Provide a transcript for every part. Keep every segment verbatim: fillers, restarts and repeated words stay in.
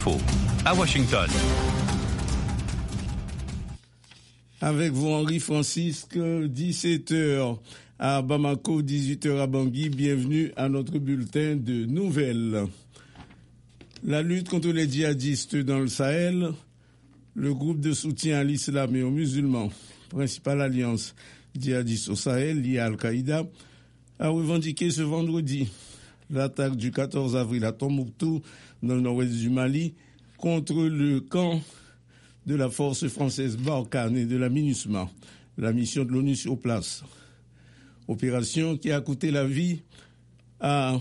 À Washington. Avec vous, Henri Francisque, dix-sept heures à Bamako, dix-huit heures à Bangui. Bienvenue à notre bulletin de nouvelles. La lutte contre les djihadistes dans le Sahel, le groupe de soutien à l'islam et aux musulmans, principale alliance djihadiste au Sahel liée à Al-Qaïda, a revendiqué ce vendredi l'attaque du quatorze avril à Tombouctou, dans le nord-ouest du Mali, contre le camp de la force française Barkhane et de la MINUSMA, la mission de l'ONU sur place. Opération qui a coûté la vie à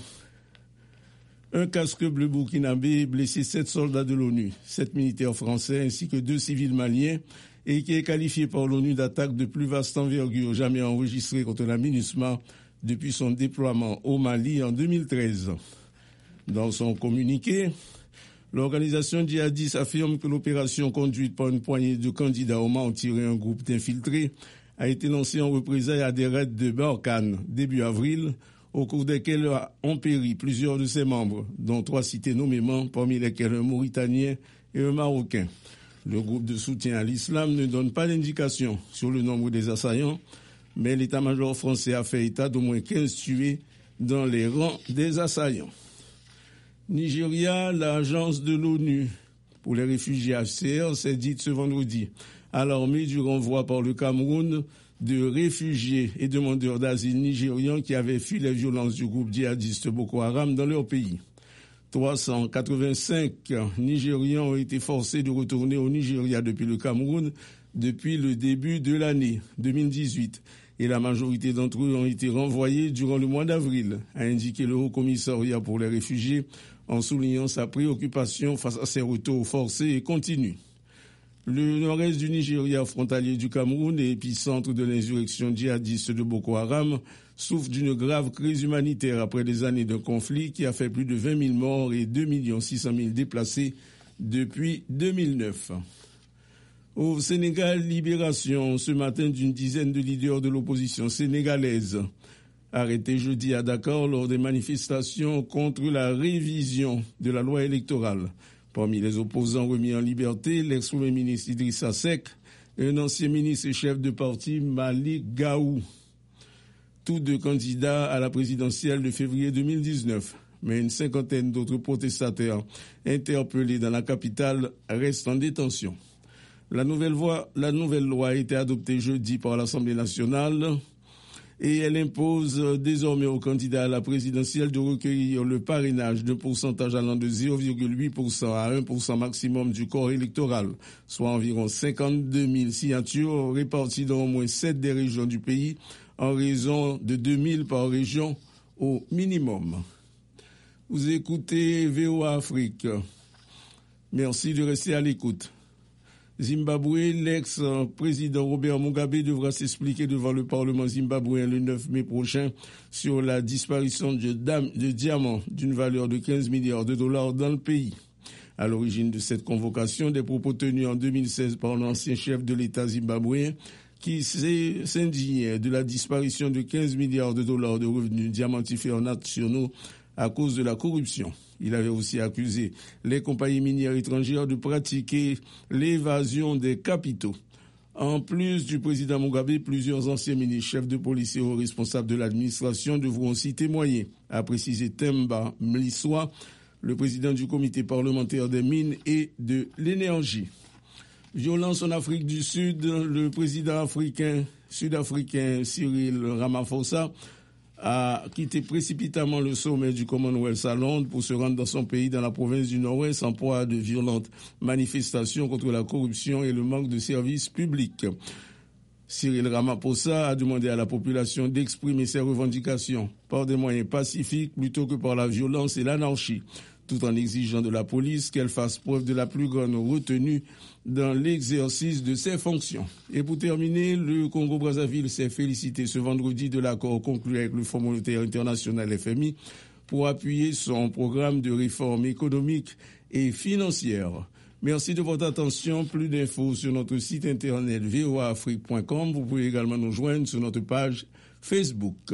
un casque bleu burkinabé, blessé sept soldats de l'ONU, sept militaires français ainsi que deux civils maliens, et qui est qualifié par l'ONU d'attaque de plus vaste envergure jamais enregistrée contre la MINUSMA depuis son déploiement au Mali en deux mille treize. Dans son communiqué, l'organisation djihadiste affirme que l'opération conduite par une poignée de candidats au Mans tiré un groupe d'infiltrés a été lancée en représailles à des raids de Barkhane début avril, au cours desquels ont péri plusieurs de ses membres, dont trois cités nommément, parmi lesquels un Mauritanien et un Marocain. Le groupe de soutien à l'islam ne donne pas d'indication sur le nombre des assaillants, mais l'état-major français a fait état d'au moins quinze tués dans les rangs des assaillants. Nigeria, l'agence de l'ONU pour les réfugiés H C R s'est dite ce vendredi alarmée du renvoi par le Cameroun de réfugiés et demandeurs d'asile nigérians qui avaient fui les violences du groupe djihadiste Boko Haram dans leur pays. trois cent quatre-vingt-cinq Nigérians ont été forcés de retourner au Nigeria depuis le Cameroun depuis le début de l'année deux mille dix-huit. Et la majorité d'entre eux ont été renvoyés durant le mois d'avril, a indiqué le Haut-Commissariat pour les réfugiés, en soulignant sa préoccupation face à ces retours forcés et continus. Le nord-est du Nigeria, frontalier du Cameroun et épicentre de l'insurrection djihadiste de Boko Haram, souffre d'une grave crise humanitaire après des années de conflit qui a fait plus de vingt mille morts et deux millions six cent mille déplacés depuis deux mille neuf. Au Sénégal, libération ce matin d'une dizaine de leaders de l'opposition sénégalaise, arrêtés jeudi à Dakar lors des manifestations contre la révision de la loi électorale. Parmi les opposants remis en liberté, l'ex-premier ministre Idrissa Seck et un ancien ministre et chef de parti Malik Gaou, tous deux candidats à la présidentielle de février deux mille dix-neuf. Mais une cinquantaine d'autres protestataires interpellés dans la capitale restent en détention. La nouvelle, voie, la nouvelle loi a été adoptée jeudi par l'Assemblée nationale et elle impose désormais aux candidats à la présidentielle de recueillir le parrainage d'un pourcentage allant de zéro virgule huit pour cent à un pour cent maximum du corps électoral, soit environ cinquante-deux mille signatures réparties dans au moins sept des régions du pays, en raison de deux mille par région au minimum. Vous écoutez V O A Afrique. Merci de rester à l'écoute. Zimbabwe, l'ex-président Robert Mugabe devra s'expliquer devant le Parlement zimbabwéen le neuf mai prochain sur la disparition de, de diamants d'une valeur de quinze milliards de dollars dans le pays. À l'origine de cette convocation, des propos tenus en deux mille seize par l'ancien chef de l'État zimbabwéen qui s'indignait de la disparition de quinze milliards de dollars de revenus diamantifères nationaux à cause de la corruption. Il avait aussi accusé les compagnies minières étrangères de pratiquer l'évasion des capitaux. En plus du président Mugabe, plusieurs anciens ministres, chefs de police et hauts responsables de l'administration devront aussi témoigner, a précisé Themba Mliswa, le président du comité parlementaire des mines et de l'énergie. Violence en Afrique du Sud, le président africain, sud-africain Cyril Ramaphosa a quitté précipitamment le sommet du Commonwealth à Londres pour se rendre dans son pays dans la province du Nord-Ouest en proie à de violentes manifestations contre la corruption et le manque de services publics. Cyril Ramaphosa a demandé à la population d'exprimer ses revendications par des moyens pacifiques plutôt que par la violence et l'anarchie, tout en exigeant de la police qu'elle fasse preuve de la plus grande retenue dans l'exercice de ses fonctions. Et pour terminer, le Congo-Brazzaville s'est félicité ce vendredi de l'accord conclu avec le Fonds monétaire international F M I pour appuyer son programme de réforme économique et financière. Merci de votre attention. Plus d'infos sur notre site internet v o a afrique point com. Vous pouvez également nous joindre sur notre page Facebook.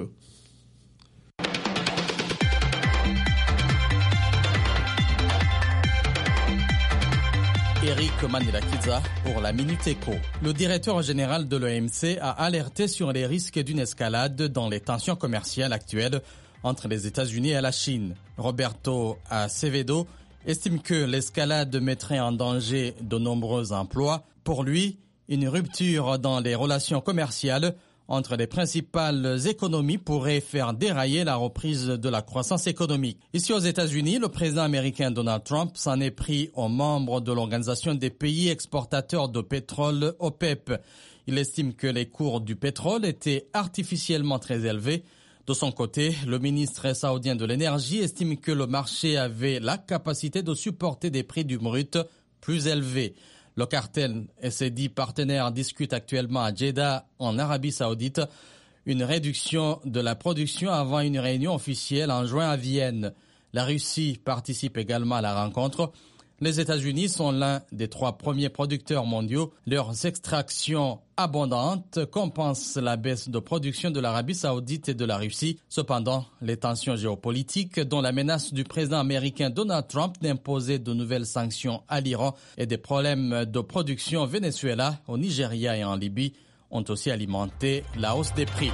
Eric Manila-Kiza pour la Minute Éco. Le directeur général de l'O M C a alerté sur les risques d'une escalade dans les tensions commerciales actuelles entre les États-Unis et la Chine. Roberto Acevedo estime que l'escalade mettrait en danger de nombreux emplois. Pour lui, une rupture dans les relations commerciales entre les principales économies pourrait faire dérailler la reprise de la croissance économique. Ici aux États-Unis, le président américain Donald Trump s'en est pris aux membres de l'Organisation des pays exportateurs de pétrole OPEP. Il estime que les cours du pétrole étaient artificiellement très élevés. De son côté, le ministre saoudien de l'énergie estime que le marché avait la capacité de supporter des prix du brut plus élevés. Le cartel et ses dix partenaires discutent actuellement à Jeddah, en Arabie Saoudite, une réduction de la production avant une réunion officielle en juin à Vienne. La Russie participe également à la rencontre. Les États-Unis sont l'un des trois premiers producteurs mondiaux. Leurs extractions abondantes compensent la baisse de production de l'Arabie Saoudite et de la Russie. Cependant, les tensions géopolitiques, dont la menace du président américain Donald Trump d'imposer de nouvelles sanctions à l'Iran et des problèmes de production au Venezuela, au Nigeria et en Libye, ont aussi alimenté la hausse des prix.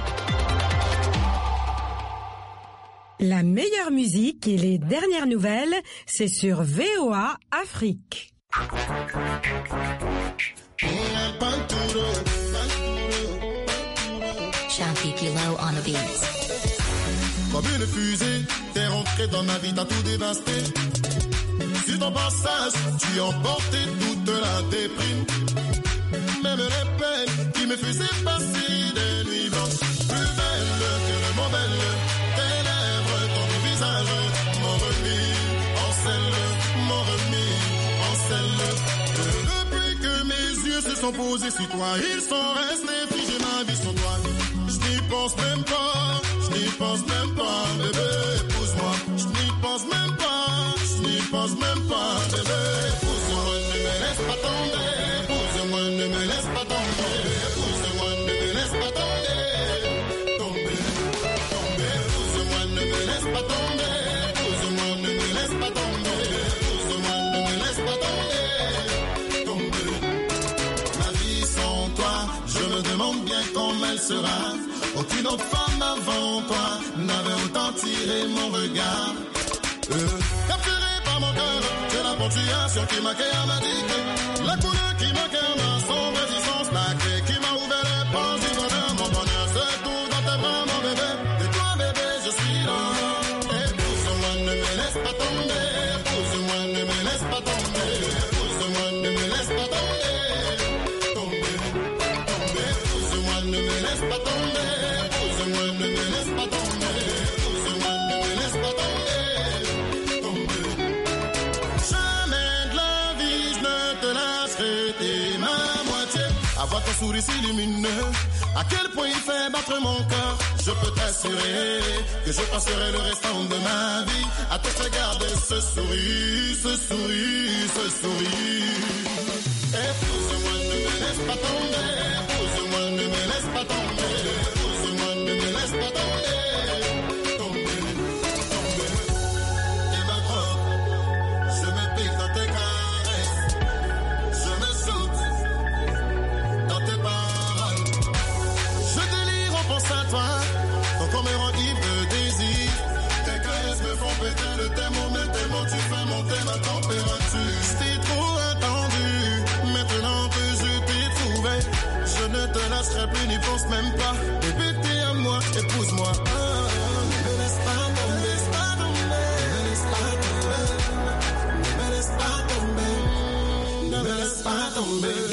La meilleure musique et les dernières nouvelles, c'est sur V O A Afrique. Shanti Kilo on the beat. Comme une fusée, t'es rentré dans ma vie, t'as tout dévasté. Sur ton passage, tu emporté toute la déprime. Même les peines qui me faisaient passer des nuits blanches, plus belles que le mot belle. M'ont remis en selle, m'ont remis en selle. Depuis que mes yeux se sont posés sur toi, ils sont restés figés, ma vie sur toi. Je n'y pense même pas, je n'y pense même pas, bébé, épouse-moi. Je n'y pense même pas, je n'y pense même pas, bébé, épouse-moi. Ne me laisse pas tomber, épouse-moi, ne me laisse pas tomber, épouse-moi, ne me laisse pas tomber, tomber, tomber, épouse-moi, ne me laisse pas tomber. Sera. Aucune autre femme avant toi n'avait autant tiré mon regard. Euh, capturé par mon cœur, c'est la ponctuation qui m'a créé ma dictée. La couleur qui m'a créé ma sombre existence, la clé qui m'a ouvert les portes du bonheur. Mon bonheur se trouve dans tes bras, mon bébé. Et toi, bébé, je suis là. Épouse-moi, ne me laisse pas tomber. Épouse-moi, ne me laisse pas tomber. Épouse-moi, ne me laisse pas tomber. Ne me laisse pas tomber, épouse-moi, ne me laisse pas tomber, épouse-moi, ne me laisse pas tomber, tomber. Jamais de la vie, je ne te lâcherai, t'es ma moitié. Avoir ton sourire si lumineux, à quel point il fait battre mon cœur. Je peux t'assurer que je passerai le restant de ma vie à te regarder ce sourire, ce sourire, ce sourire. Épouse-moi, ne me laisse pas tomber, épouse-moi, ne me laisse pas tomber, épouse-moi, ne me laisse pas tomber, tomber, tomber. Et ma drogue, je me pique dans tes caresses, je me saute dans tes paroles. Je délire en pensant à toi, ton corps me rend ivre de désir. Tes caresses me font péter le thermomètre, tellement tu fais monter ma température. C'est trop attendu. Maintenant que je t'ai trouvé, je ne te lâcherai plus, n'y pense même pas. Bébé, t'es à moi, épouse-moi. Ah, ne me laisse pas tomber, ne me laisse pas tomber, ne me laisse pas tomber, ne me laisse pas tomber.